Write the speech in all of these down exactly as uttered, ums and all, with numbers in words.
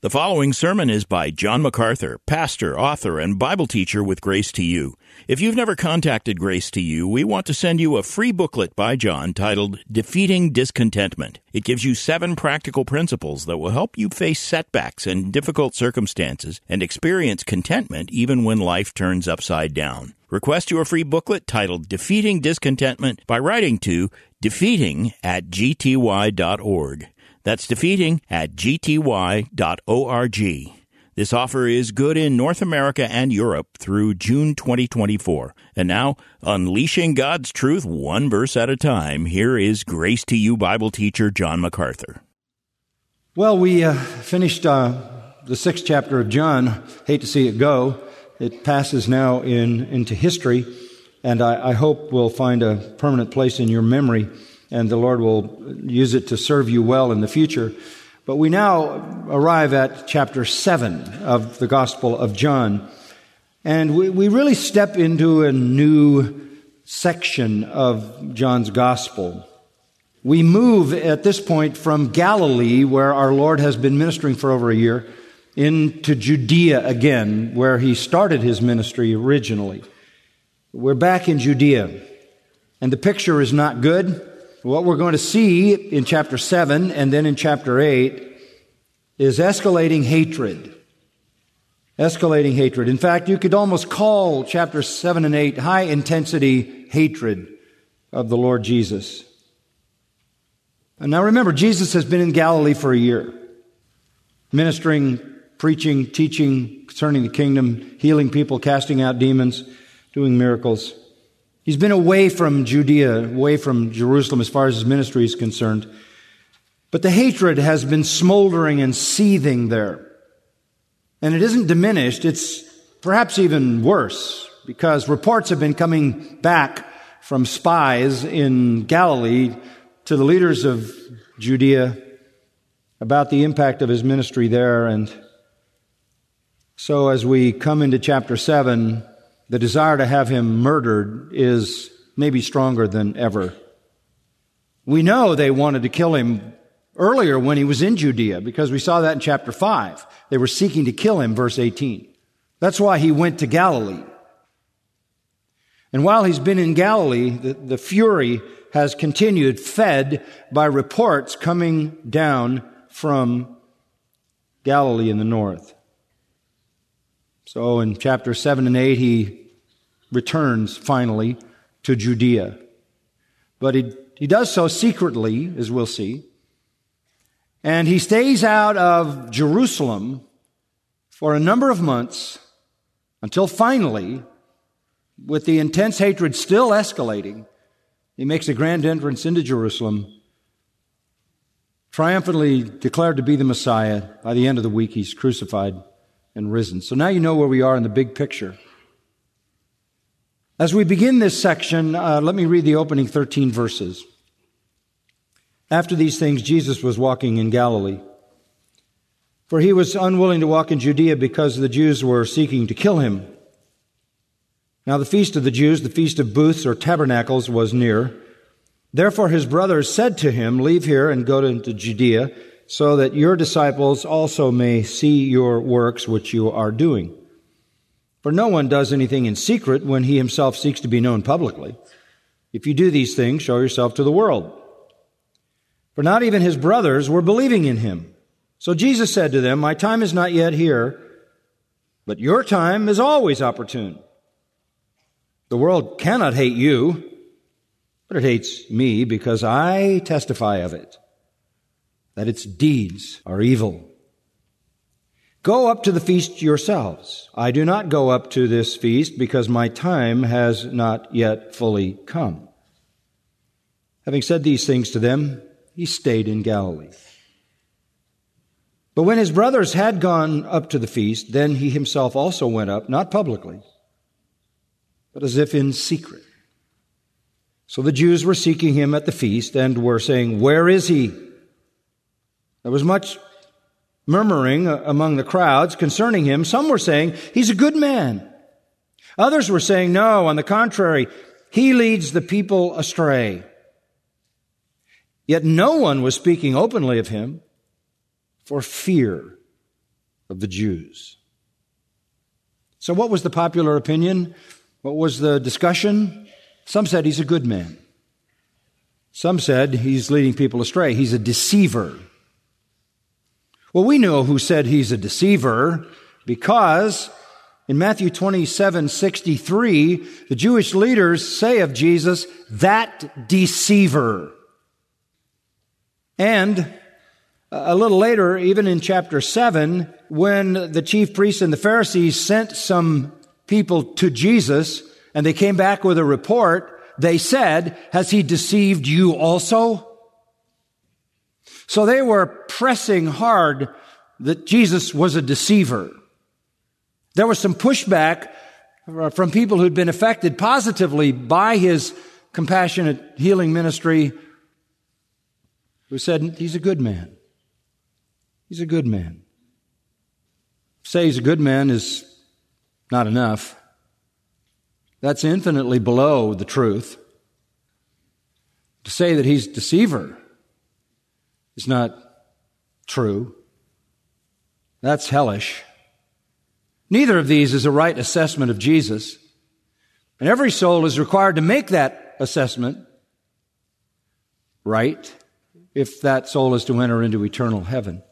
The following sermon is by John MacArthur, pastor, author, and Bible teacher with Grace to You. If you've never contacted Grace to You, we want to send you a free booklet by John titled Defeating Discontentment. It gives you seven practical principles that will help you face setbacks and difficult circumstances and experience contentment even when life turns upside down. Request your free booklet titled Defeating Discontentment by writing to defeating at g t y dot org. That's defeating at g t y dot org. This offer is good in North America and Europe through June twenty twenty-four. And now, unleashing God's truth one verse at a time, here is Grace to You Bible teacher John MacArthur. Well, we uh, finished uh, the sixth chapter of John. Hate to see it go. It passes now in into history, and I, I hope will find a permanent place in your memory, and the Lord will use it to serve you well in the future. But we now arrive at chapter seven of the Gospel of John, and we, we really step into a new section of John's Gospel. We move at this point from Galilee, where our Lord has been ministering for over a year, into Judea again, where he started his ministry originally. We're back in Judea, and the picture is not good. What we're going to see in chapter seven and then in chapter eight is escalating hatred. Escalating hatred. In fact, you could almost call chapters seven and eight high-intensity hatred of the Lord Jesus. And now remember, Jesus has been in Galilee for a year, ministering, preaching, teaching concerning the kingdom, healing people, casting out demons, doing miracles. He's been away from Judea, away from Jerusalem as far as his ministry is concerned. But the hatred has been smoldering and seething there. And it isn't diminished, it's perhaps even worse, because reports have been coming back from spies in Galilee to the leaders of Judea about the impact of his ministry there. And so as we come into chapter seven, the desire to have him murdered is maybe stronger than ever. We know they wanted to kill him earlier when he was in Judea, because we saw that in chapter five. They were seeking to kill him, verse eighteen. That's why he went to Galilee. And while he's been in Galilee, the, the fury has continued, fed by reports coming down from Galilee in the north. So in chapter seven and eight, he returns finally to Judea. But he, he does so secretly, as we'll see. And he stays out of Jerusalem for a number of months until finally, with the intense hatred still escalating, he makes a grand entrance into Jerusalem, triumphantly declared to be the Messiah. By the end of the week, he's crucified and risen. So now you know where we are in the big picture. As we begin this section, uh, let me read the opening thirteen verses. After these things, Jesus was walking in Galilee, for he was unwilling to walk in Judea because the Jews were seeking to kill him. Now the feast of the Jews, the feast of booths or tabernacles, was near. Therefore his brothers said to him, "Leave here and go into Judea, so that your disciples also may see your works which you are doing. For no one does anything in secret when he himself seeks to be known publicly. If you do these things, show yourself to the world." For not even his brothers were believing in him. So Jesus said to them, "My time is not yet here, but your time is always opportune. The world cannot hate you, but it hates me because I testify of it, that its deeds are evil. Go up to the feast yourselves. I do not go up to this feast because my time has not yet fully come." Having said these things to them, he stayed in Galilee. But when his brothers had gone up to the feast, then he himself also went up, not publicly, but as if in secret. So the Jews were seeking him at the feast and were saying, "Where is he?" There was much murmuring among the crowds concerning him. Some were saying, "He's a good man." Others were saying, "No, on the contrary, he leads the people astray." Yet no one was speaking openly of him for fear of the Jews. So what was the popular opinion? What was the discussion? Some said he's a good man. Some said he's leading people astray. He's a deceiver. Well, we know who said he's a deceiver because in Matthew twenty-seven sixty-three, the Jewish leaders say of Jesus, that deceiver. And a little later, even in chapter seven, when the chief priests and the Pharisees sent some people to Jesus and they came back with a report, they said, has he deceived you also? So they were pressing hard that Jesus was a deceiver. There was some pushback from people who'd been affected positively by his compassionate healing ministry who said, he's a good man. He's a good man. Say he's a good man is not enough. That's infinitely below the truth. To say that he's a deceiver is not true. That's hellish. Neither of these is a right assessment of Jesus. And every soul is required to make that assessment right if that soul is to enter into eternal heaven.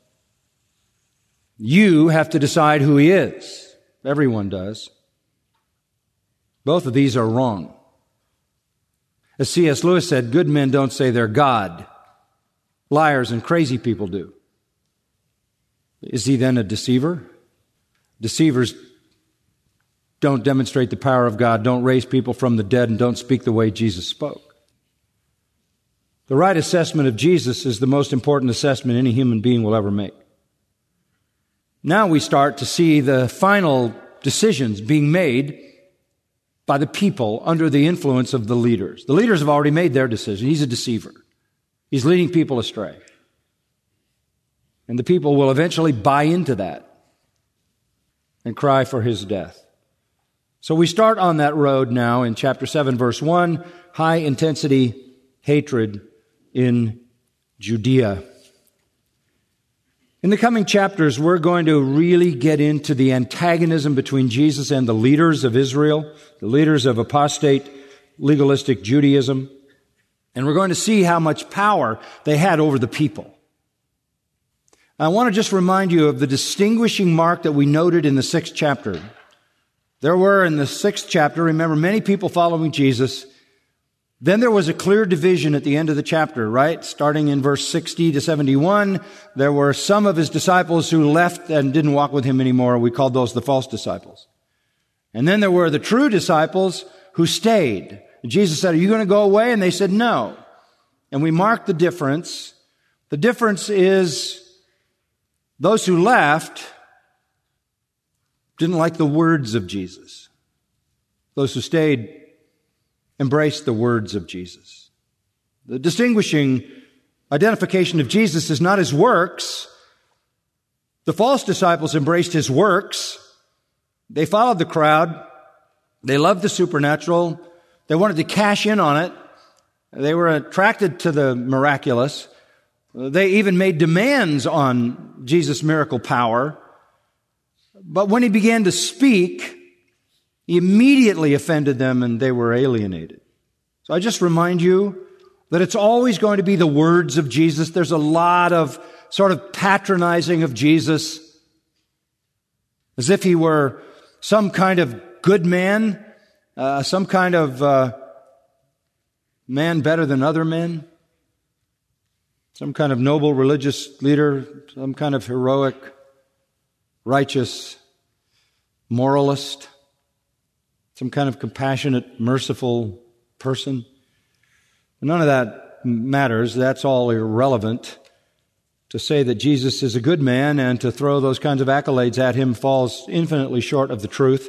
You have to decide who he is. Everyone does. Both of these are wrong. As C S Lewis said, good men don't say they're God. Liars and crazy people do. Is he then a deceiver? Deceivers don't demonstrate the power of God, don't raise people from the dead, and don't speak the way Jesus spoke. The right assessment of Jesus is the most important assessment any human being will ever make. Now we start to see the final decisions being made by the people under the influence of the leaders. The leaders have already made their decision. He's a deceiver. He's leading people astray. And the people will eventually buy into that and cry for his death. So we start on that road now in chapter seven, verse one, high-intensity hatred in Judea. In the coming chapters, we're going to really get into the antagonism between Jesus and the leaders of Israel, the leaders of apostate, legalistic Judaism, and we're going to see how much power they had over the people. I want to just remind you of the distinguishing mark that we noted in the sixth chapter. There were in the sixth chapter, remember, many people following Jesus. Then there was a clear division at the end of the chapter, right? Starting in verse sixty to seventy-one, there were some of his disciples who left and didn't walk with him anymore. We called those the false disciples. And then there were the true disciples who stayed. Jesus said, are you going to go away? And they said, no. And we marked the difference. The difference is those who left didn't like the words of Jesus. Those who stayed embraced the words of Jesus. The distinguishing identification of Jesus is not his works. The false disciples embraced his works. They followed the crowd. They loved the supernatural. They wanted to cash in on it. They were attracted to the miraculous. They even made demands on Jesus' miracle power. But when he began to speak, he immediately offended them and they were alienated. So I just remind you that it's always going to be the words of Jesus. There's a lot of sort of patronizing of Jesus as if he were some kind of good man, uh, some kind of uh, man better than other men, some kind of noble religious leader, some kind of heroic, righteous moralist, some kind of compassionate, merciful person. None of that matters. That's all irrelevant. To say that Jesus is a good man and to throw those kinds of accolades at him falls infinitely short of the truth.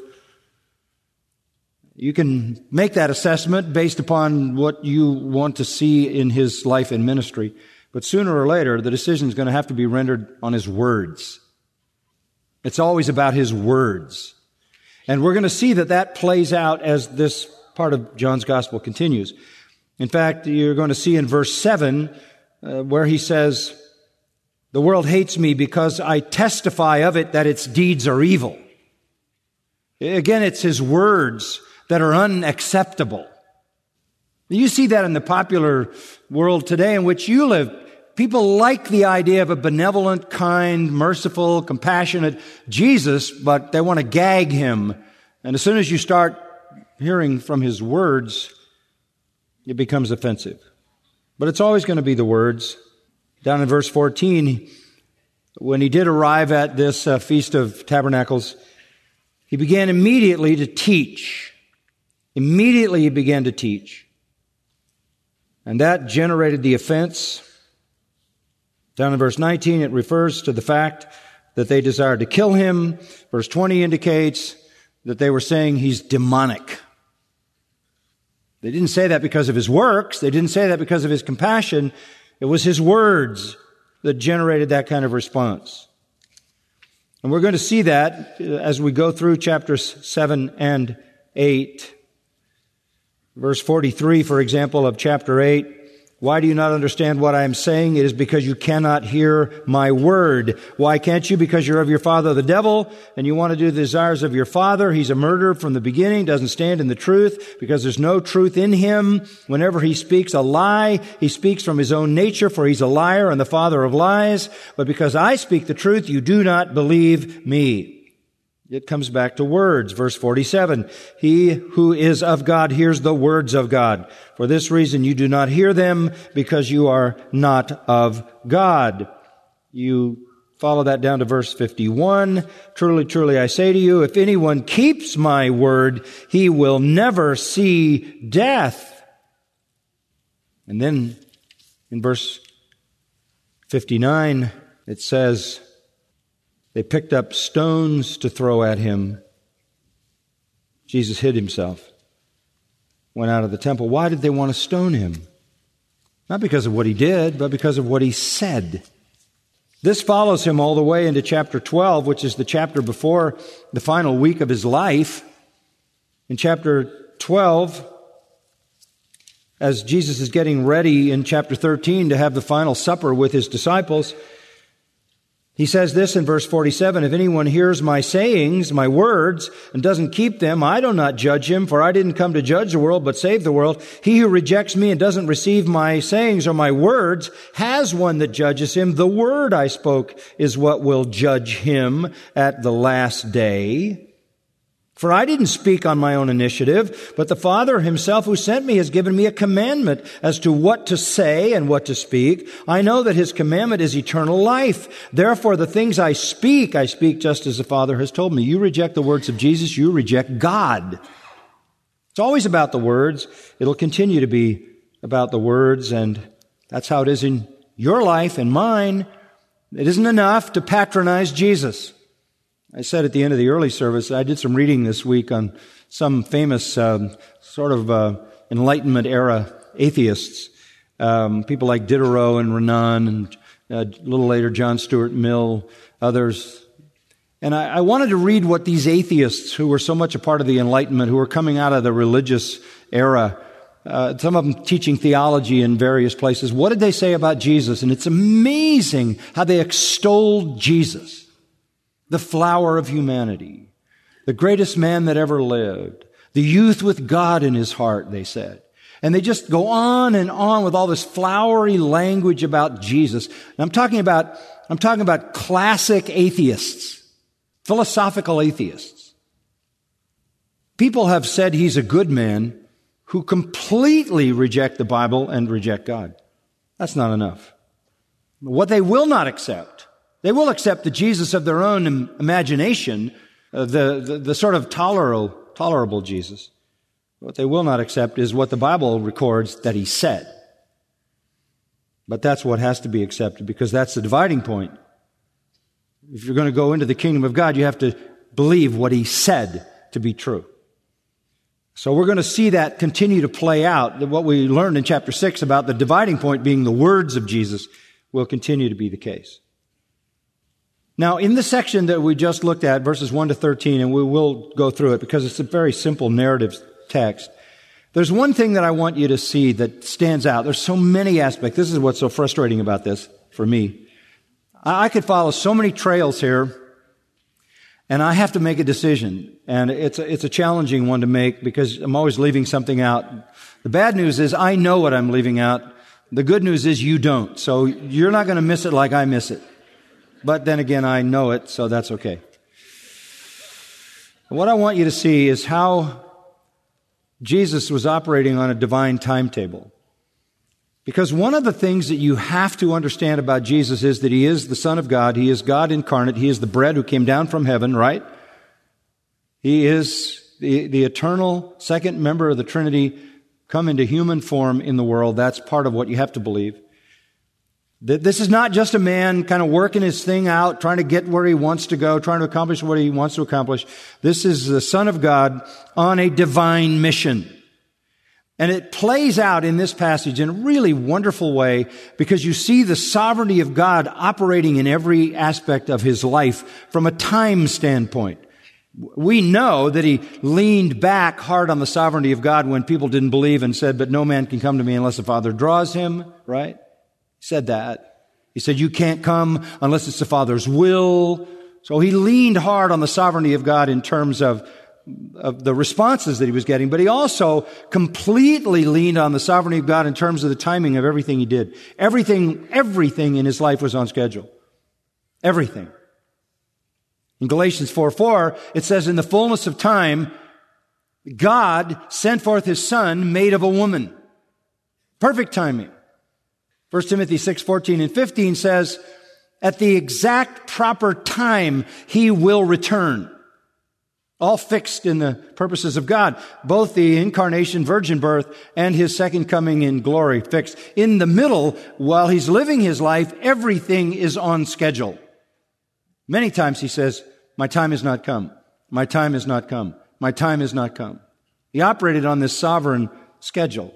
You can make that assessment based upon what you want to see in his life and ministry. But sooner or later, the decision is going to have to be rendered on his words. It's always about his words. And we're going to see that that plays out as this part of John's gospel continues. In fact, you're going to see in verse seven uh, where he says, The world hates me because I testify of it that its deeds are evil. Again, it's his words that are unacceptable. You see that in the popular world today in which you live. People like the idea of a benevolent, kind, merciful, compassionate Jesus, but they want to gag him. And as soon as you start hearing from his words, it becomes offensive. But it's always going to be the words. Down in verse fourteen, when he did arrive at this uh, Feast of Tabernacles, he began immediately to teach. Immediately he began to teach. And that generated the offense. Down in verse nineteen, it refers to the fact that they desired to kill him. Verse twenty indicates that they were saying he's demonic. They didn't say that because of his works. They didn't say that because of his compassion. It was his words that generated that kind of response. And we're going to see that as we go through chapters seven and eight. Verse forty-three, for example, of chapter eight. Why do you not understand what I am saying? It is because you cannot hear my word. Why can't you? Because you're of your father the devil, and you want to do the desires of your father. He's a murderer from the beginning, doesn't stand in the truth, because there's no truth in him. Whenever he speaks a lie, he speaks from his own nature, for he's a liar and the father of lies. But because I speak the truth, you do not believe me. It comes back to words. Verse forty-seven, he who is of God hears the words of God. For this reason you do not hear them, because you are not of God. You follow that down to verse fifty-one. Truly, truly, I say to you, if anyone keeps my word, he will never see death. And then in verse fifty-nine, it says, they picked up stones to throw at him. Jesus hid himself, went out of the temple. Why did they want to stone him? Not because of what he did, but because of what he said. This follows him all the way into chapter twelve, which is the chapter before the final week of his life. In chapter twelve, as Jesus is getting ready in chapter thirteen to have the final supper with his disciples, he says this in verse forty-seven, if anyone hears my sayings, my words, and doesn't keep them, I do not judge him, for I didn't come to judge the world, but save the world. He who rejects me and doesn't receive my sayings or my words has one that judges him. The word I spoke is what will judge him at the last day. For I didn't speak on my own initiative, but the Father himself who sent me has given me a commandment as to what to say and what to speak. I know that his commandment is eternal life. Therefore, the things I speak, I speak just as the Father has told me. You reject the words of Jesus, you reject God. It's always about the words. It'll continue to be about the words, and that's how it is in your life and mine. It isn't enough to patronize Jesus. I said at the end of the early service, I did some reading this week on some famous um, sort of uh, Enlightenment era atheists, um, people like Diderot and Renan, and uh, a little later John Stuart Mill, others. And I, I wanted to read what these atheists, who were so much a part of the Enlightenment, who were coming out of the religious era, uh, some of them teaching theology in various places, what did they say about Jesus? And it's amazing how they extolled Jesus. The flower of humanity, the greatest man that ever lived, the youth with God in his heart, they said. And they just go on and on with all this flowery language about Jesus. And I'm talking about, I'm talking about classic atheists, philosophical atheists. People have said he's a good man who completely reject the Bible and reject God. That's not enough. What they will not accept, they will accept the Jesus of their own imagination, uh, the, the, the sort of tolerable, tolerable Jesus. What they will not accept is what the Bible records that he said. But that's what has to be accepted, because that's the dividing point. If you're going to go into the kingdom of God, you have to believe what he said to be true. So we're going to see that continue to play out. What we learned in chapter six about the dividing point being the words of Jesus will continue to be the case. Now, in the section that we just looked at, verses one to thirteen, and we will go through it because it's a very simple narrative text, there's one thing that I want you to see that stands out. There's so many aspects. This is what's so frustrating about this for me. I could follow so many trails here, and I have to make a decision. And it's a, it's a challenging one to make because I'm always leaving something out. The bad news is I know what I'm leaving out. The good news is you don't. So you're not going to miss it like I miss it. But then again, I know it, so that's okay. What I want you to see is how Jesus was operating on a divine timetable. Because one of the things that you have to understand about Jesus is that He is the Son of God. He is God incarnate. He is the bread who came down from heaven, right? He is the, the eternal second member of the Trinity come into human form in the world. That's part of what you have to believe. This is not just a man kind of working his thing out, trying to get where he wants to go, trying to accomplish what he wants to accomplish. This is the Son of God on a divine mission. And it plays out in this passage in a really wonderful way because you see the sovereignty of God operating in every aspect of His life from a time standpoint. We know that He leaned back hard on the sovereignty of God when people didn't believe and said, but no man can come to me unless the Father draws him, right? He said that. He said, you can't come unless it's the Father's will. So He leaned hard on the sovereignty of God in terms of, of the responses that He was getting, but He also completely leaned on the sovereignty of God in terms of the timing of everything He did. Everything, everything in His life was on schedule. Everything. In Galatians four four, it says, in the fullness of time, God sent forth His Son made of a woman. Perfect timing. First Timothy six fourteen and fifteen says, at the exact proper time, He will return. All fixed in the purposes of God. Both the incarnation, virgin birth, and His second coming in glory fixed. In the middle, while He's living His life, everything is on schedule. Many times He says, my time has not come. My time has not come. My time has not come. He operated on this sovereign schedule.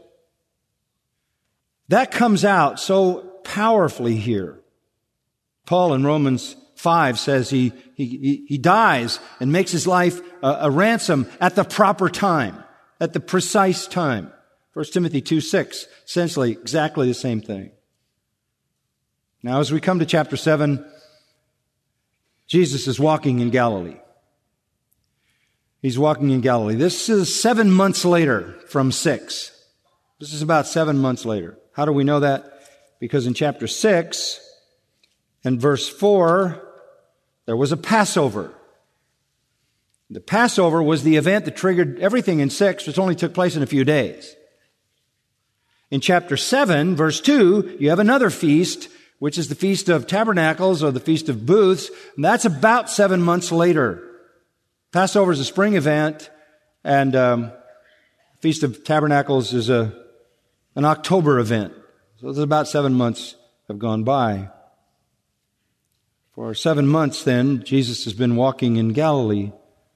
That comes out so powerfully here. Paul in Romans five says he, he, he dies and makes his life a, a ransom at the proper time, at the precise time. First Timothy two six, essentially exactly the same thing. Now as we come to chapter seven, Jesus is walking in Galilee. He's walking in Galilee. This is seven months later from six. This is about seven months later. How do we know that? Because in chapter six and verse four, there was a Passover. The Passover was the event that triggered everything in six, which only took place in a few days. In chapter seven, verse two, you have another feast, which is the Feast of Tabernacles or the Feast of Booths. And that's about seven months later. Passover is a spring event, and um, Feast of Tabernacles is a an October event. So it's about seven months have gone by. For seven months then, Jesus has been walking in Galilee.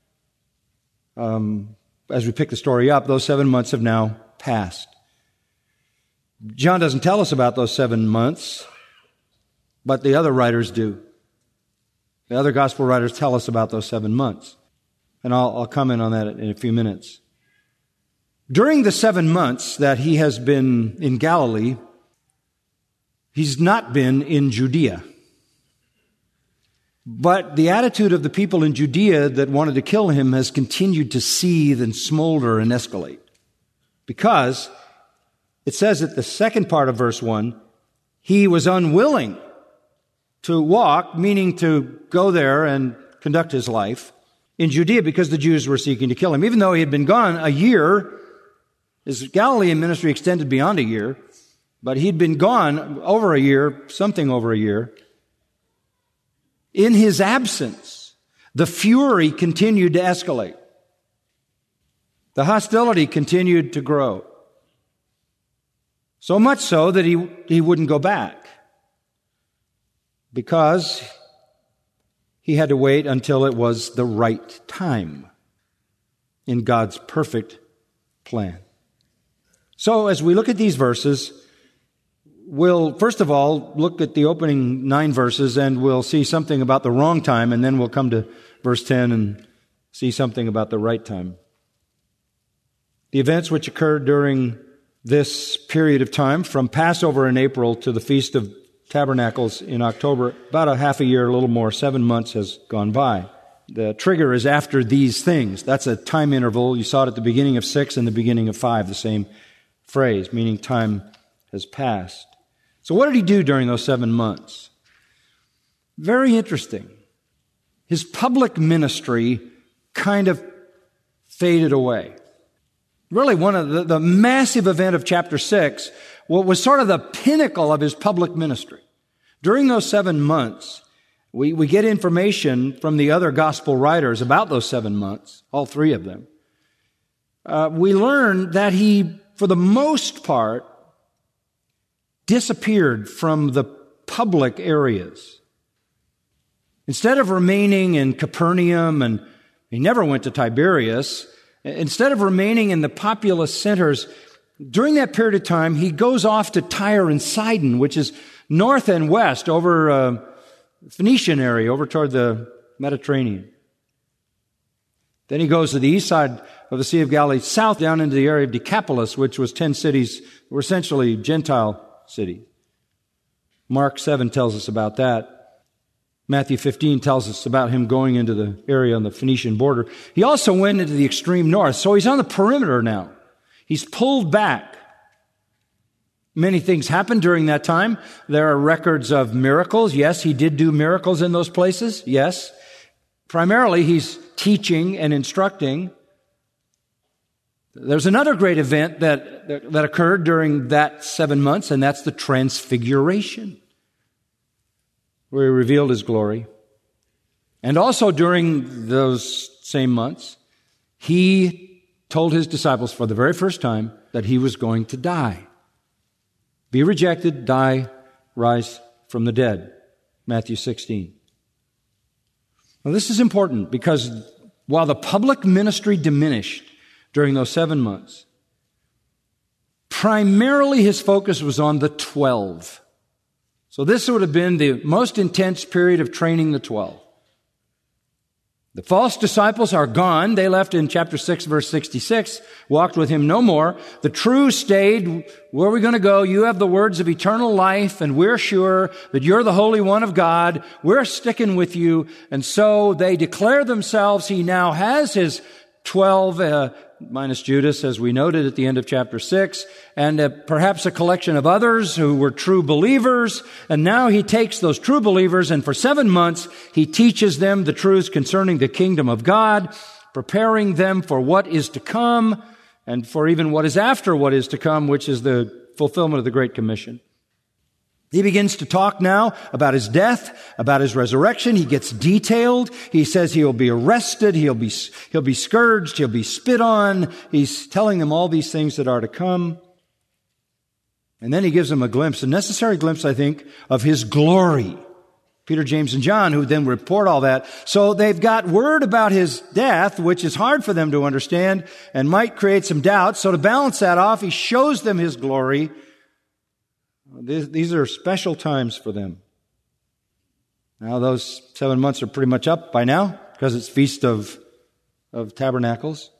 Um, as we pick the story up, those seven months have now passed. John doesn't tell us about those seven months, but the other writers do. The other gospel writers tell us about those seven months. And I'll, I'll comment on that in a few minutes. During the seven months that he has been in Galilee, he's not been in Judea. But the attitude of the people in Judea that wanted to kill him has continued to seethe and smolder and escalate. Because it says at the second part of verse one, he was unwilling to walk, meaning to go there and conduct his life in Judea because the Jews were seeking to kill him. Even though he had been gone a year, his Galilean ministry extended beyond a year, but he'd been gone over a year, something over a year. In his absence, the fury continued to escalate. The hostility continued to grow. So much so that he, he wouldn't go back. Because he had to wait until it was the right time in God's perfect plan. So as we look at these verses, we'll first of all look at the opening nine verses and we'll see something about the wrong time, and then we'll come to verse ten and see something about the right time. The events which occurred during this period of time, from Passover in April to the Feast of Tabernacles in October. About a half a year, a little more, seven months has gone by. The trigger is after these things. That's a time interval. You saw it at the beginning of six and the beginning of five, the same phrase, meaning time has passed. So what did he do during those seven months? Very interesting. His public ministry kind of faded away. Really, one of the, the massive event of chapter six, what was sort of the pinnacle of his public ministry. During those seven months, we, we get information from the other gospel writers about those seven months, all three of them. Uh, we learn that he, for the most part, disappeared from the public areas. Instead of remaining in Capernaum, and he never went to Tiberias, instead of remaining in the populous centers, during that period of time, he goes off to Tyre and Sidon, which is north and west over uh, Phoenician area, over toward the Mediterranean. Then he goes to the east side of the Sea of Galilee, south down into the area of Decapolis, which was ten cities, were essentially Gentile cities. Mark seven tells us about that. Matthew fifteen tells us about him going into the area on the Phoenician border. He also went into the extreme north, so he's on the perimeter now. He's pulled back. Many things happened during that time. There are records of miracles. Yes, he did do miracles in those places. Yes. Primarily, he's teaching and instructing. There's another great event that, that, that occurred during that seven months, and that's the Transfiguration, where he revealed his glory. And also during those same months, he told his disciples for the very first time that he was going to die. Be rejected, die, rise from the dead. Matthew sixteen. Now this is important because while the public ministry diminished during those seven months, primarily his focus was on the twelve. So this would have been the most intense period of training the twelve. The false disciples are gone. They left in chapter six, verse sixty-six, walked with him no more. The true stayed. Where are we going to go? You have the words of eternal life, and we're sure that you're the Holy One of God. We're sticking with you. And so they declare themselves. He now has his twelve, uh, minus Judas, as we noted at the end of chapter six, and uh, perhaps a collection of others who were true believers. And now he takes those true believers, and for seven months, he teaches them the truths concerning the kingdom of God, preparing them for what is to come, and for even what is after what is to come, which is the fulfillment of the Great Commission. He begins to talk now about his death, about his resurrection. He gets detailed. He says he'll be arrested, he'll be, he'll be scourged, he'll be spit on. He's telling them all these things that are to come. And then he gives them a glimpse, a necessary glimpse, I think, of his glory. Peter, James, and John, who then report all that. So they've got word about his death, which is hard for them to understand and might create some doubt. So to balance that off, he shows them his glory. These are special times for them. Now those seven months are pretty much up by now because it's Feast of, of Tabernacles.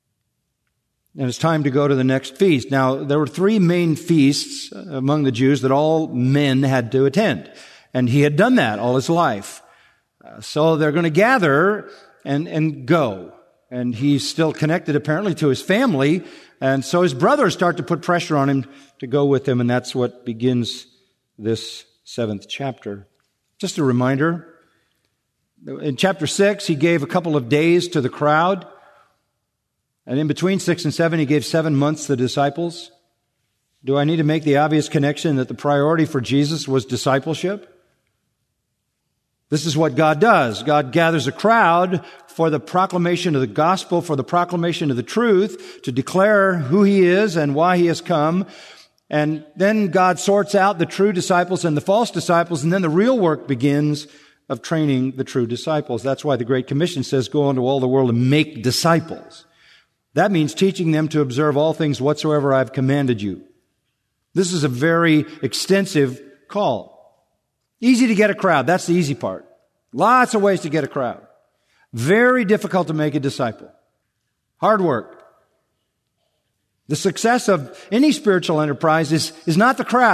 And it's time to go to the next feast. Now there were three main feasts among the Jews that all men had to attend. And he had done that all his life. Uh, so they're going to gather and, and go. And he's still connected apparently to his family. And so his brothers start to put pressure on him to go with him, and that's what begins this seventh chapter. Just a reminder, in chapter six, he gave a couple of days to the crowd, and in between six and seven, he gave seven months to the disciples. Do I need to make the obvious connection that the priority for Jesus was discipleship? This is what God does. God gathers a crowd for the proclamation of the gospel, for the proclamation of the truth, to declare who he is and why he has come. And then God sorts out the true disciples and the false disciples, and then the real work begins of training the true disciples. That's why the Great Commission says, go into all the world and make disciples. That means teaching them to observe all things whatsoever I've commanded you. This is a very extensive call. Easy to get a crowd. That's the easy part. Lots of ways to get a crowd. Very difficult to make a disciple. Hard work. The success of any spiritual enterprise is, is not the crowd,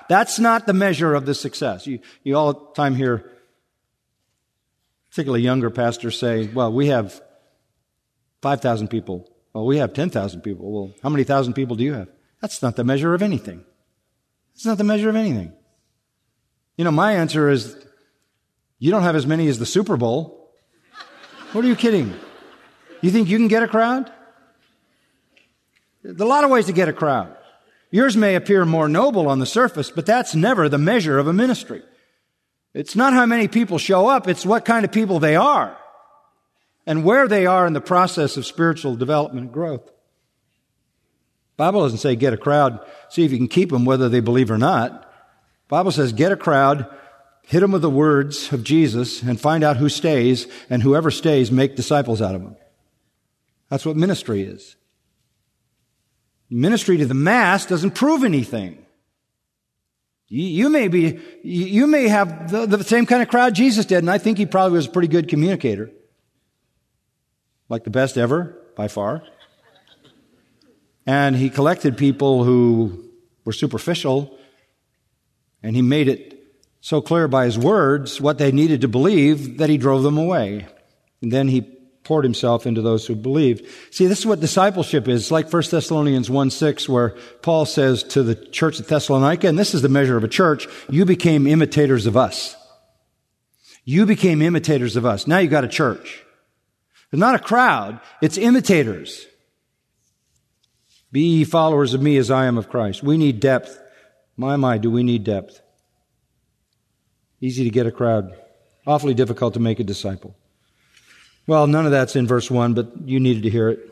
That's not the measure of the success. You, you all the time hear, particularly younger pastors say, well, we have five thousand people. Well, we have ten thousand people. Well, how many thousand people do you have? That's not the measure of anything. It's not the measure of anything. You know, my answer is, you don't have as many as the Super Bowl. What are you kidding? You think you can get a crowd? There's a lot of ways to get a crowd. Yours may appear more noble on the surface, but that's never the measure of a ministry. It's not how many people show up, it's what kind of people they are and where they are in the process of spiritual development and growth. The Bible doesn't say get a crowd, see if you can keep them whether they believe or not. The Bible says get a crowd, hit them with the words of Jesus, and find out who stays, and whoever stays, make disciples out of them. That's what ministry is. Ministry to the mass doesn't prove anything. You, you may be, you may have the, the same kind of crowd Jesus did, and I think he probably was a pretty good communicator. Like the best ever, by far. And he collected people who were superficial, and he made it so clear by his words what they needed to believe that he drove them away. And then he poured himself into those who believed. See, this is what discipleship is. It's like First Thessalonians one six, where Paul says to the church at Thessalonica, and this is the measure of a church, you became imitators of us. You became imitators of us. Now you got a church. It's not a crowd, it's imitators. Be ye followers of me as I am of Christ. We need depth. My, my, do we need depth? Easy to get a crowd. Awfully difficult to make a disciple. Well, none of that's in verse one, but you needed to hear it.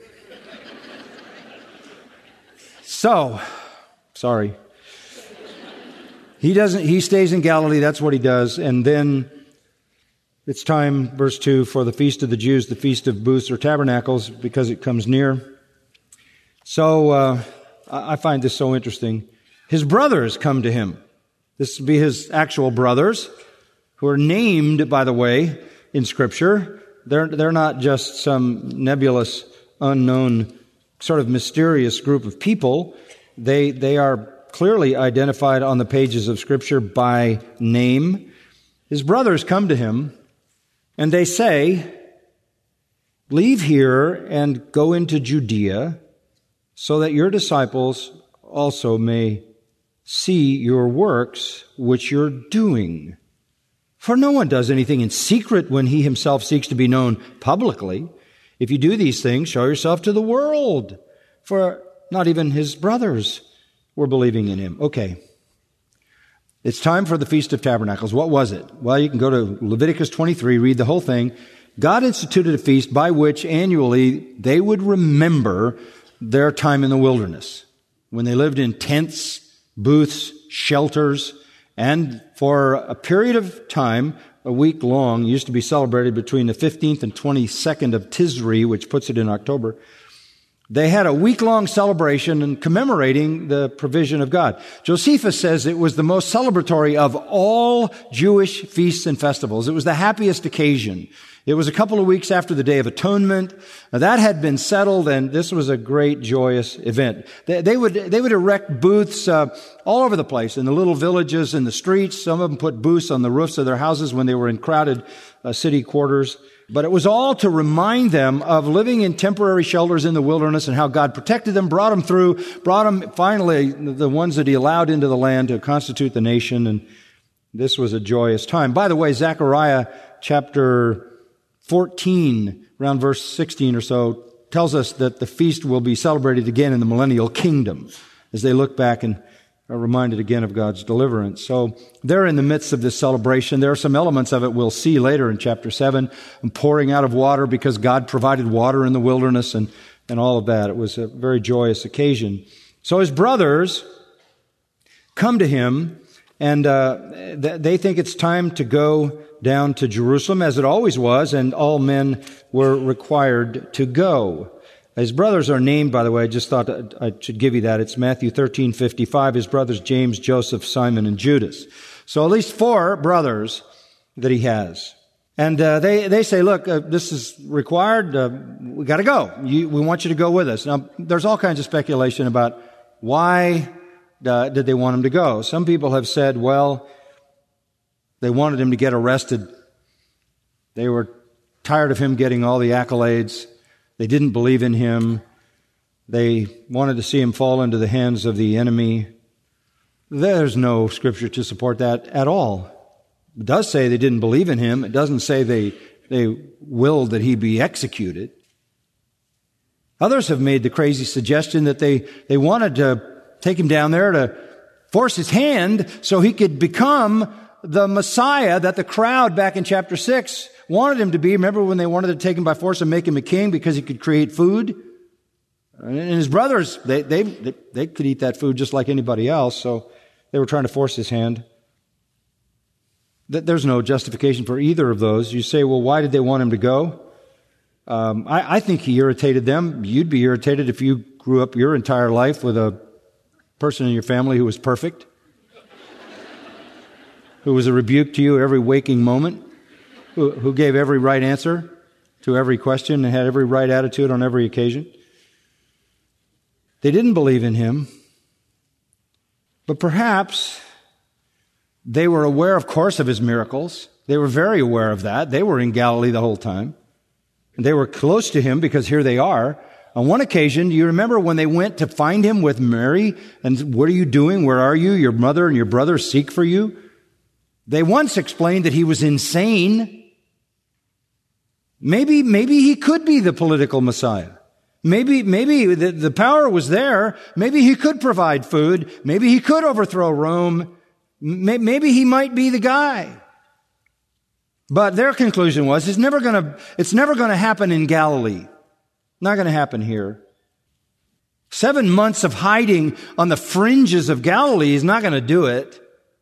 So, sorry. He doesn't, he stays in Galilee, that's what he does, and then it's time, verse two, for the feast of the Jews, the feast of booths or tabernacles, because it comes near. So, uh, I find this so interesting. His brothers come to him. This would be his actual brothers, who are named, by the way, in Scripture. They're, they're not just some nebulous, unknown, sort of mysterious group of people. They, they are clearly identified on the pages of Scripture by name. His brothers come to him, and they say, leave here and go into Judea, so that your disciples also may see your works which you're doing. For no one does anything in secret when he himself seeks to be known publicly. If you do these things, show yourself to the world. For not even his brothers were believing in him. Okay. It's time for the Feast of Tabernacles. What was it? Well, you can go to Leviticus twenty-three, read the whole thing. God instituted a feast by which annually they would remember their time in the wilderness, when they lived in tents, booths, shelters, and for a period of time, a week long, used to be celebrated between the fifteenth and twenty-second of Tisri, which puts it in October. They had a week-long celebration and commemorating the provision of God. Josephus says it was the most celebratory of all Jewish feasts and festivals. It was the happiest occasion. It was a couple of weeks after the Day of Atonement. Now, that had been settled, and this was a great, joyous event. They, they would they would erect booths uh, all over the place, in the little villages, in the streets. Some of them put booths on the roofs of their houses when they were in crowded uh, city quarters. But it was all to remind them of living in temporary shelters in the wilderness and how God protected them, brought them through, brought them, finally, the ones that He allowed into the land to constitute the nation. And this was a joyous time. By the way, Zechariah chapter fourteen, around verse sixteen or so, tells us that the feast will be celebrated again in the millennial kingdom as they look back and are reminded again of God's deliverance. So they're in the midst of this celebration. There are some elements of it we'll see later in chapter seven, and pouring out of water because God provided water in the wilderness and, and all of that. It was a very joyous occasion. So his brothers come to him, and uh, they think it's time to go down to Jerusalem, as it always was, and all men were required to go. His brothers are named, by the way. I just thought I should give you that. It's Matthew thirteen fifty-five. His brothers, James, Joseph, Simon, and Judas. So at least four brothers that he has. And uh, they they say, look, uh, this is required. Uh, we got to go. You, we want you to go with us. Now, there's all kinds of speculation about why uh, did they want him to go? Some people have said, well, they wanted him to get arrested. They were tired of him getting all the accolades. They didn't believe in him. They wanted to see him fall into the hands of the enemy. There's no scripture to support that at all. It does say they didn't believe in him. It doesn't say they, they willed that he be executed. Others have made the crazy suggestion that they, they wanted to take him down there to force his hand so he could become the Messiah that the crowd back in chapter six wanted him to be. Remember when they wanted to take him by force and make him a king because he could create food? And his brothers, they, they, they, they could eat that food just like anybody else, so they were trying to force his hand. There's no justification for either of those. You say, well, why did they want him to go? Um, I, I think he irritated them. You'd be irritated if you grew up your entire life with a person in your family who was perfect, who was a rebuke to you every waking moment, who, who gave every right answer to every question and had every right attitude on every occasion. They didn't believe in him, but perhaps they were aware, of course, of his miracles. They were very aware of that. They were in Galilee the whole time. And they were close to him because here they are. On one occasion, do you remember when they went to find him with Mary? And what are you doing? Where are you? Your mother and your brother seek for you. They once explained that he was insane. Maybe, maybe he could be the political Messiah. Maybe, maybe the, the power was there. Maybe he could provide food. Maybe he could overthrow Rome. Maybe he might be the guy. But their conclusion was, it's never gonna, it's never gonna happen in Galilee. Not gonna happen here. Seven months of hiding on the fringes of Galilee is not gonna do it.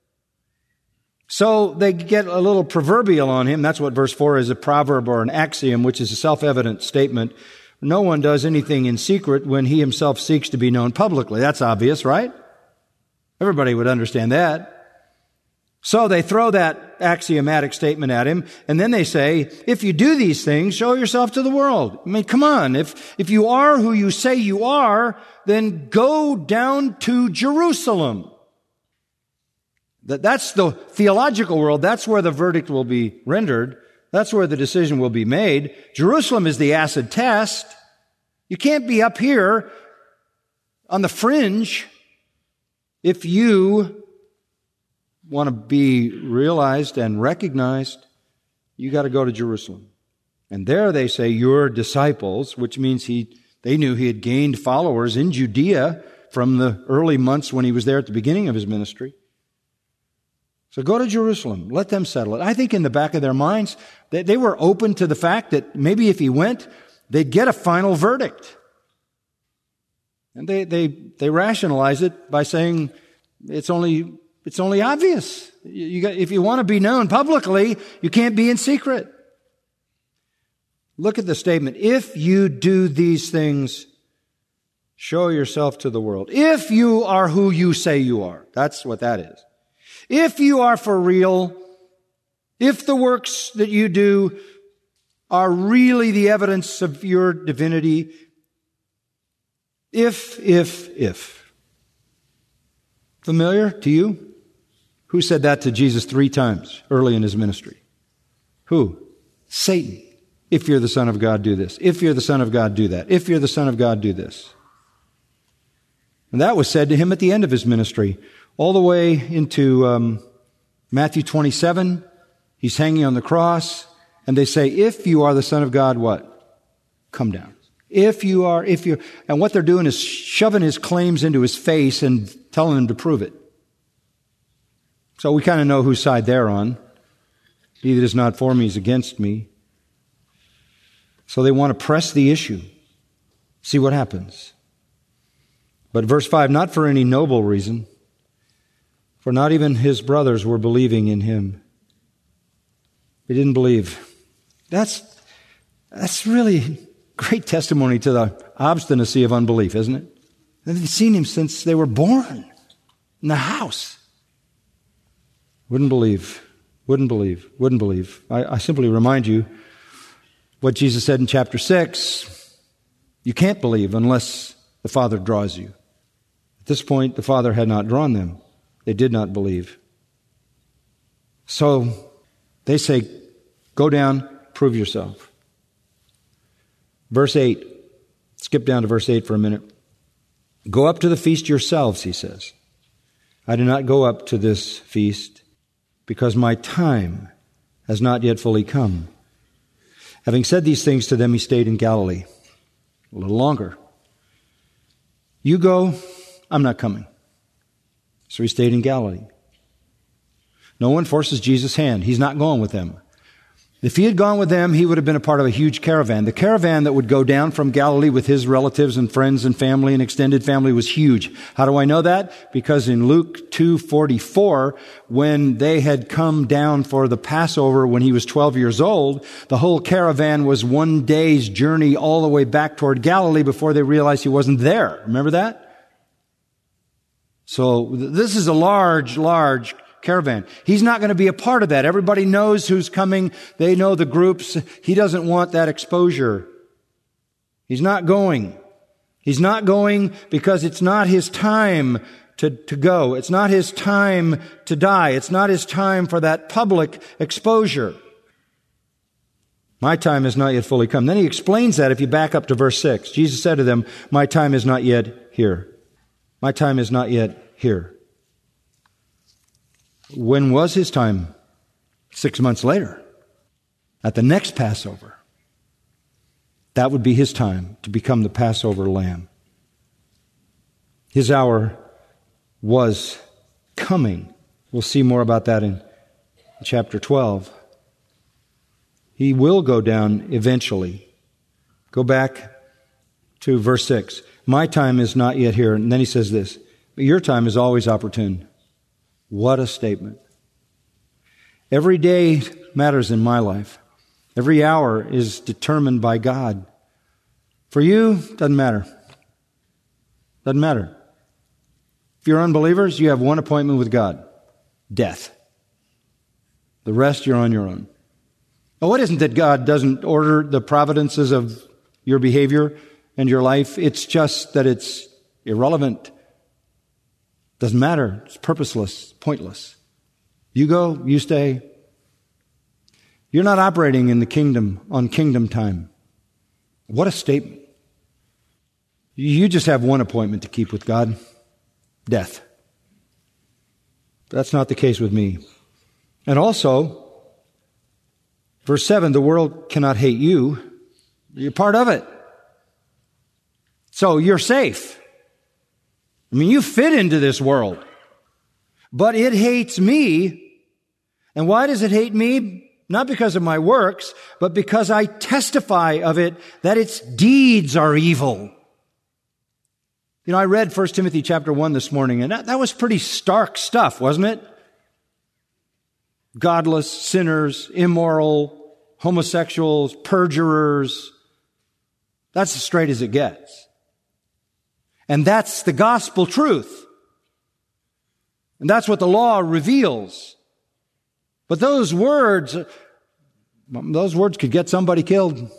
So they get a little proverbial on him. That's what verse four is, a proverb or an axiom, which is a self-evident statement. No one does anything in secret when he himself seeks to be known publicly. That's obvious, right? Everybody would understand that. So they throw that axiomatic statement at him, and then they say, if you do these things, show yourself to the world. I mean, come on. If, if you are who you say you are, then go down to Jerusalem. That, that's the theological world. That's where the verdict will be rendered. That's where the decision will be made. Jerusalem is the acid test. You can't be up here on the fringe if you want to be realized and recognized. You got to go to Jerusalem. And there they say, your disciples, which means he, they knew he had gained followers in Judea from the early months when he was there at the beginning of his ministry. So go to Jerusalem. Let them settle it. I think in the back of their minds, they, they were open to the fact that maybe if he went, they'd get a final verdict. And they, they, they rationalize it by saying it's only, it's only obvious. You, you got, if you want to be known publicly, you can't be in secret. Look at the statement. If you do these things, show yourself to the world. If you are who you say you are. That's what that is. If you are for real, if the works that you do are really the evidence of your divinity, if, if, if. Familiar to you? Who said that to Jesus three times early in his ministry? Who? Satan. If you're the Son of God, do this. If you're the Son of God, do that. If you're the Son of God, do this. And that was said to him at the end of his ministry. All the way into um, Matthew twenty-seven, he's hanging on the cross, and they say, if you are the Son of God, what? Come down. If you are, if you, and what they're doing is shoving his claims into his face and telling him to prove it. So we kind of know whose side they're on. He that is not for me is against me. So they want to press the issue. See what happens. But verse five, not for any noble reason, for not even his brothers were believing in him. They didn't believe. That's, that's really great testimony to the obstinacy of unbelief, isn't it? They've seen him since they were born in the house. Wouldn't believe, wouldn't believe, wouldn't believe. I, I simply remind you what Jesus said in chapter six. You can't believe unless the Father draws you. this point, the Father had not drawn them. They did not believe. So they say, go down, prove yourself. Verse eight. Skip down to verse eight for a minute. Go up to the feast yourselves, he says. I do not go up to this feast because my time has not yet fully come. Having said these things to them, he stayed in Galilee a little longer. You go, I'm not coming. So he stayed in Galilee. No one forces Jesus' hand. He's not going with them. If he had gone with them, he would have been a part of a huge caravan. The caravan that would go down from Galilee with his relatives and friends and family and extended family was huge. How do I know that? Because in Luke two forty-four, when they had come down for the Passover when he was twelve years old, the whole caravan was one day's journey all the way back toward Galilee before they realized he wasn't there. Remember that? So this is a large, large caravan. He's not going to be a part of that. Everybody knows who's coming. They know the groups. He doesn't want that exposure. He's not going. He's not going because it's not his time to, to go. It's not his time to die. It's not his time for that public exposure. My time has not yet fully come. Then he explains that if you back up to verse six. Jesus said to them, my time is not yet here. My time is not yet here. When was his time? Six months later, at the next Passover. That would be his time to become the Passover lamb. His hour was coming. We'll see more about that in chapter twelve. He will go down eventually. Go back to verse six. My time is not yet here. And then he says this, but your time is always opportune. What a statement. Every day matters in my life. Every hour is determined by God. For you, doesn't matter. Doesn't matter. If you're unbelievers, you have one appointment with God. Death. The rest, you're on your own. Now, it isn't that God doesn't order the providences of your behavior and your life. It's just that it's irrelevant. Doesn't matter. It's purposeless, pointless. You go, you stay. You're not operating in the kingdom on kingdom time. What a statement. You just have one appointment to keep with God. Death. That's not the case with me. And also, verse seven, the world cannot hate you. You're part of it. So you're safe. I mean, you fit into this world. But it hates me. And why does it hate me? Not because of my works, but because I testify of it that its deeds are evil. You know, I read First Timothy chapter one this morning, and that, that was pretty stark stuff, wasn't it? Godless, sinners, immoral, homosexuals, perjurers. That's as straight as it gets. And that's the gospel truth. And that's what the law reveals. But those words, those words could get somebody killed.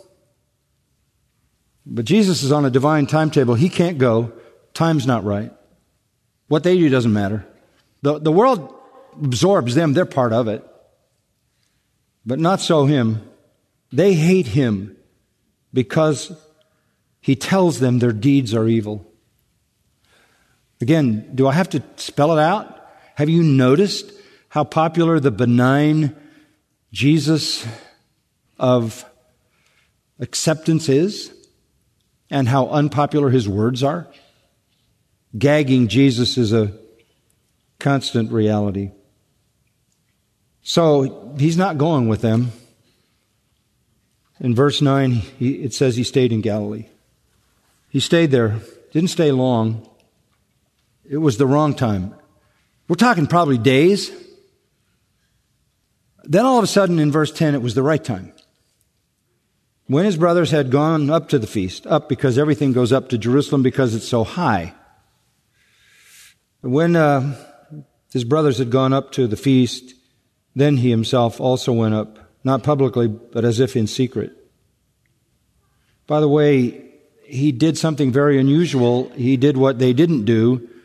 But Jesus is on a divine timetable. He can't go. Time's not right. What they do doesn't matter. The, the world absorbs them. They're part of it. But not so him. They hate him because he tells them their deeds are evil. Again, do I have to spell it out? Have you noticed how popular the benign Jesus of acceptance is? And how unpopular his words are? Gagging Jesus is a constant reality. So he's not going with them. In verse nine, he, it says he stayed in Galilee. He stayed there. Didn't stay long. It was the wrong time. We're talking probably days. Then all of a sudden in verse ten, it was the right time. When his brothers had gone up to the feast, up because everything goes up to Jerusalem because it's so high. When uh, his brothers had gone up to the feast, then he himself also went up, not publicly, but as if in secret. By the way, he did something very unusual. He did what they didn't do.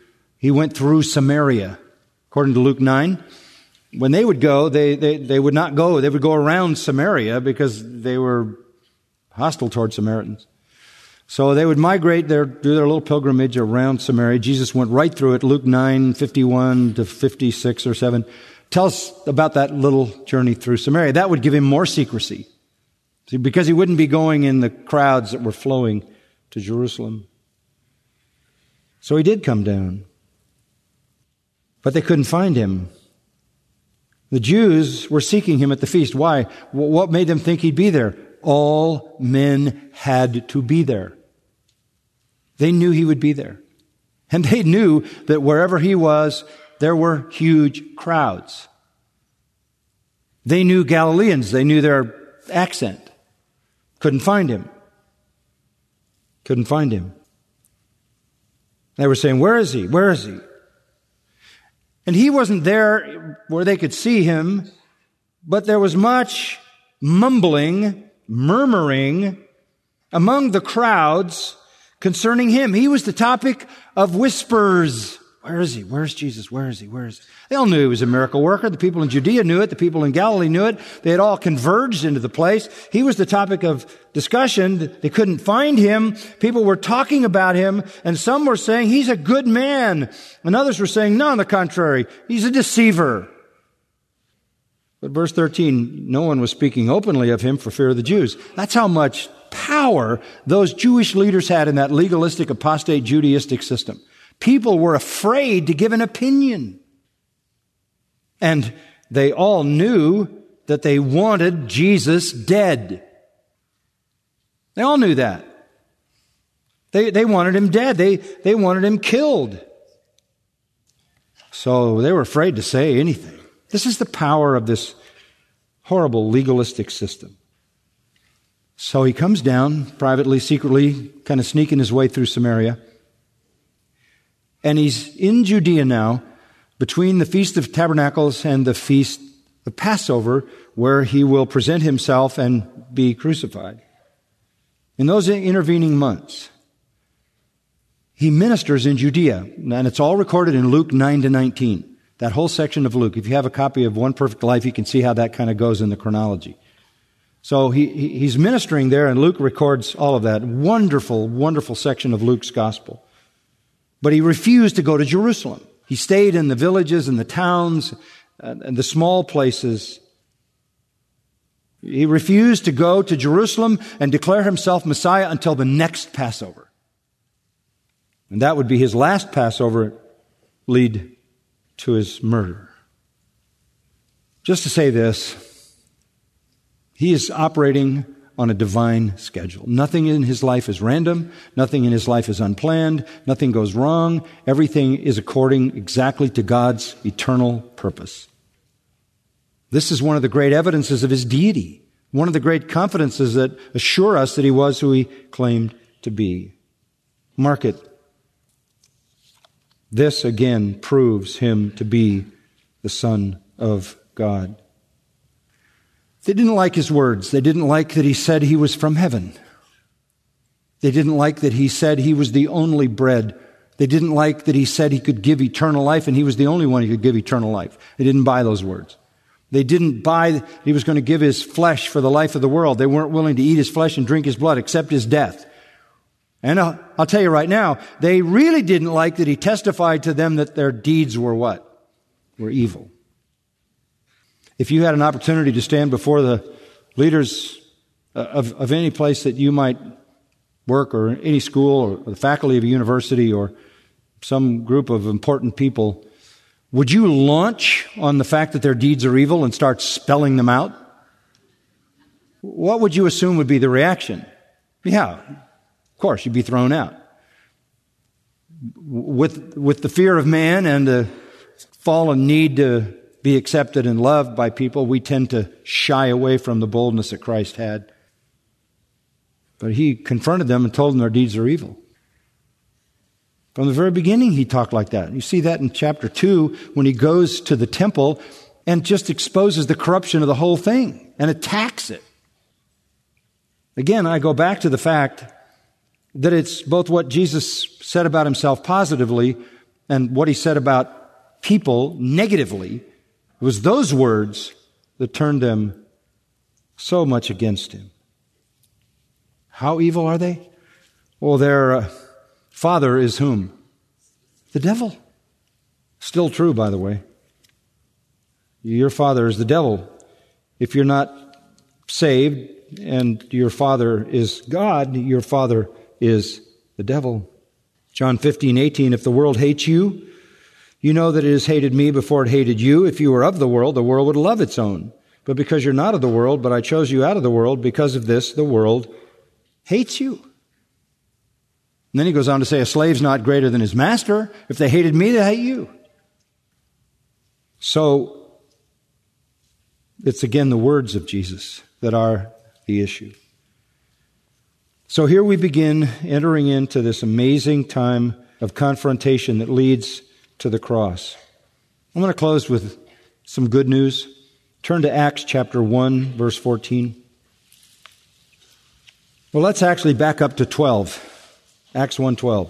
He went through Samaria. According to Luke nine, when they would go, they, they, they would not go. They would go around Samaria because they were hostile toward Samaritans. So they would migrate there, do their little pilgrimage around Samaria. Jesus went right through it. Luke nine, fifty-one to fifty-six or seven. Tell us about that little journey through Samaria. That would give him more secrecy. See, because he wouldn't be going in the crowds that were flowing to Jerusalem. So he did come down. But they couldn't find him. The Jews were seeking him at the feast. Why? What made them think he'd be there? All men had to be there. They knew he would be there. And they knew that wherever he was, there were huge crowds. They knew Galileans. They knew their accent. Couldn't find him. Couldn't find him. They were saying, where is he? Where is he? And he wasn't there where they could see him, but there was much mumbling, murmuring among the crowds concerning him. He was the topic of whispers. Where is he? Where's Jesus? Where is he? Where is he? They all knew he was a miracle worker. The people in Judea knew it. The people in Galilee knew it. They had all converged into the place. He was the topic of discussion. They couldn't find him. People were talking about him, and some were saying he's a good man, and others were saying, no, on the contrary, he's a deceiver. But verse thirteen, no one was speaking openly of him for fear of the Jews. That's how much power those Jewish leaders had in that legalistic, apostate, Judaistic system. People were afraid to give an opinion. And they all knew that they wanted Jesus dead. They all knew that. They, they wanted him dead. They, they wanted him killed. So they were afraid to say anything. This is the power of this horrible legalistic system. So he comes down privately, secretly, kind of sneaking his way through Samaria. And he's in Judea now, between the Feast of Tabernacles and the Feast of Passover, where he will present himself and be crucified. In those intervening months, he ministers in Judea. And it's all recorded in Luke nine to nineteen. That whole section of Luke. If you have a copy of One Perfect Life, you can see how that kind of goes in the chronology. So he, he's ministering there, and Luke records all of that. Wonderful, wonderful section of Luke's gospel. But he refused to go to Jerusalem. He stayed in the villages and the towns and the small places. He refused to go to Jerusalem and declare himself Messiah until the next Passover. And that would be his last Passover, lead to his murder. Just to say this, he is operating on a divine schedule. Nothing in his life is random. Nothing in his life is unplanned. Nothing goes wrong. Everything is according exactly to God's eternal purpose. This is one of the great evidences of his deity. One of the great confidences that assure us that he was who he claimed to be. Mark it. This again proves him to be the Son of God. They didn't like his words. They didn't like that he said he was from heaven. They didn't like that he said he was the only bread. They didn't like that he said he could give eternal life, and he was the only one who could give eternal life. They didn't buy those words. They didn't buy that he was going to give his flesh for the life of the world. They weren't willing to eat his flesh and drink his blood, except his death. And I'll, I'll tell you right now, they really didn't like that he testified to them that their deeds were what? Were evil. If you had an opportunity to stand before the leaders of, of any place that you might work, or any school, or the faculty of a university, or some group of important people, would you launch on the fact that their deeds are evil and start spelling them out? What would you assume would be the reaction? Yeah, of course, you'd be thrown out. With, with the fear of man and the fallen need to be accepted and loved by people, we tend to shy away from the boldness that Christ had. But he confronted them and told them their deeds are evil. From the very beginning, he talked like that. You see that in chapter two, when he goes to the temple and just exposes the corruption of the whole thing and attacks it. Again, I go back to the fact that it's both what Jesus said about himself positively and what he said about people negatively, it was those words that turned them so much against him. How evil are they? Well, their uh, father is whom? The devil. Still true, by the way. Your father is the devil. If you're not saved and your father is God, your father is the devil. John fifteen eighteen, if the world hates you, you know that it has hated me before it hated you. If you were of the world, the world would love its own. But because you're not of the world, but I chose you out of the world, because of this, the world hates you. And then he goes on to say, a slave's not greater than his master. If they hated me, they hate you. So, it's again the words of Jesus that are the issue. So here we begin entering into this amazing time of confrontation that leads to the cross. I'm going to close with some good news. Turn to Acts chapter one, verse fourteen. Well, let's actually back up to twelve. Acts one twelve.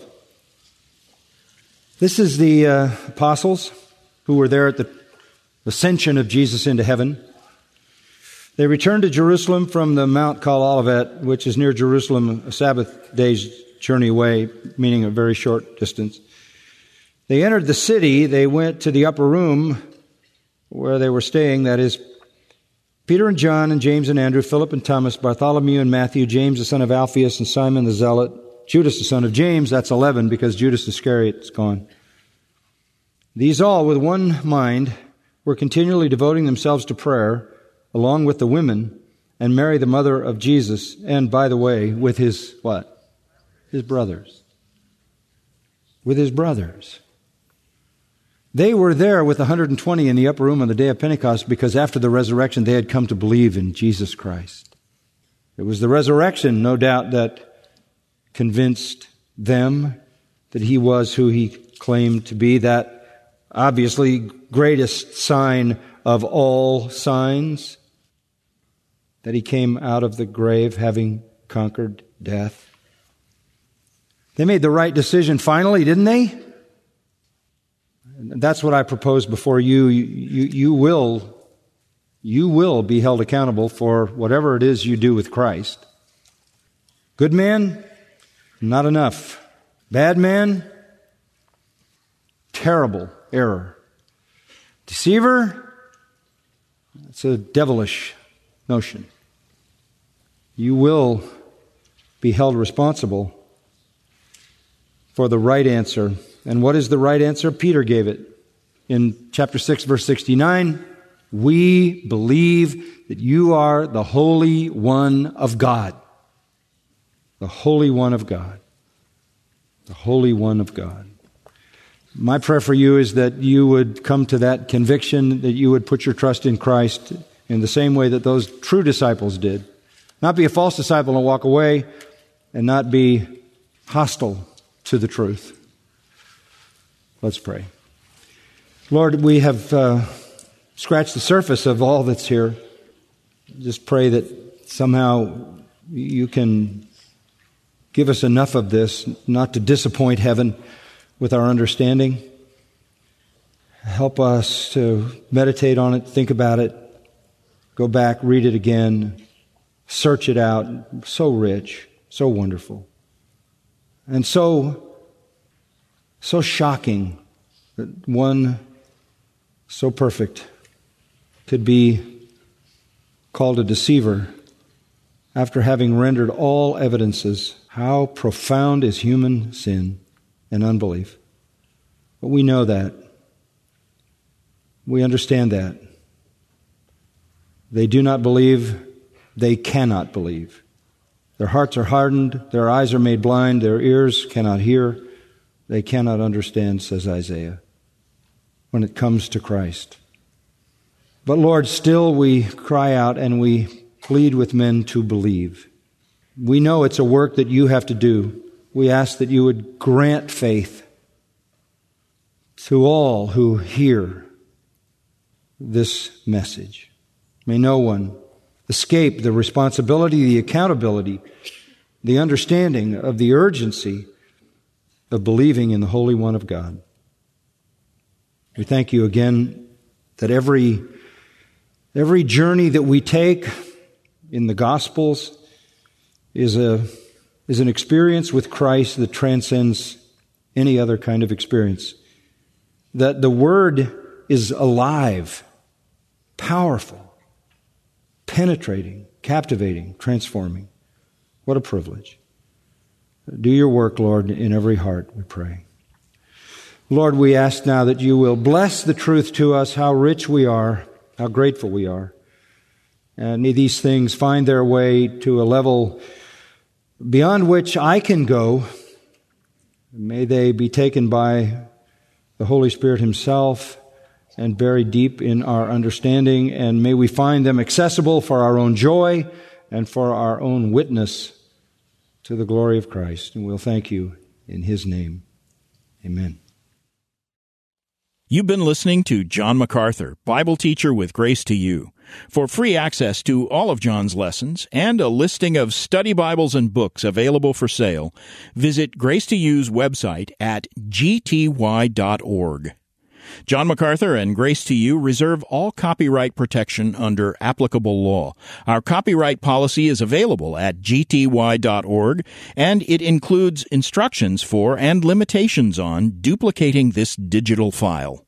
This is the uh, apostles who were there at the ascension of Jesus into heaven. They returned to Jerusalem from the mount called Olivet, which is near Jerusalem, a Sabbath day's journey away, meaning a very short distance. They entered the city. They went to the upper room where they were staying, that is, Peter and John and James and Andrew, Philip and Thomas, Bartholomew and Matthew, James the son of Alphaeus and Simon the Zealot, Judas the son of James, that's eleven because Judas Iscariot is gone. These all, with one mind, were continually devoting themselves to prayer, along with the women, and Mary, the mother of Jesus, and, by the way, with his, what? His brothers. With his brothers. They were there with one hundred twenty in the upper room on the day of Pentecost because after the resurrection they had come to believe in Jesus Christ. It was the resurrection, no doubt, that convinced them that he was who he claimed to be, that obviously greatest sign of all signs, that he came out of the grave having conquered death. They made the right decision finally, didn't they? That's what I propose before you. You, you. you will, you will be held accountable for whatever it is you do with Christ. Good man, not enough. Bad man, terrible error. Deceiver, it's a devilish notion. You will be held responsible for the right answer. And what is the right answer? Peter gave it in chapter six, verse sixty-nine. We believe that you are the Holy One of God. The Holy One of God. The Holy One of God. My prayer for you is that you would come to that conviction, that you would put your trust in Christ in the same way that those true disciples did. Not be a false disciple and walk away, and not be hostile to the truth. Let's pray. Lord, we have uh, scratched the surface of all that's here. Just pray that somehow you can give us enough of this not to disappoint heaven with our understanding. Help us to meditate on it, think about it, go back, read it again, search it out. So rich, so wonderful, and so so shocking that one so perfect could be called a deceiver after having rendered all evidences. How profound is human sin and unbelief. But we know that. We understand that. They do not believe. They cannot believe. Their hearts are hardened. Their eyes are made blind. Their ears cannot hear. They cannot understand, says Isaiah, when it comes to Christ. But Lord, still we cry out and we plead with men to believe. We know it's a work that you have to do. We ask that you would grant faith to all who hear this message. May no one escape the responsibility, the accountability, the understanding of the urgency of believing in the Holy One of God. We thank you again that every, every journey that we take in the Gospels is a, is an experience with Christ that transcends any other kind of experience. That the Word is alive, powerful, penetrating, captivating, transforming. What a privilege. Do your work, Lord, in every heart, we pray. Lord, we ask now that you will bless the truth to us, how rich we are, how grateful we are. And may these things find their way to a level beyond which I can go. May they be taken by the Holy Spirit himself and buried deep in our understanding. And may we find them accessible for our own joy and for our own witness to the glory of Christ. And we'll thank you in his name. Amen. You've been listening to John MacArthur, Bible teacher with Grace to You. For free access to all of John's lessons and a listing of study Bibles and books available for sale, visit Grace to You's website at g t y dot org. John MacArthur and Grace to You reserve all copyright protection under applicable law. Our copyright policy is available at g t y dot org, and it includes instructions for and limitations on duplicating this digital file.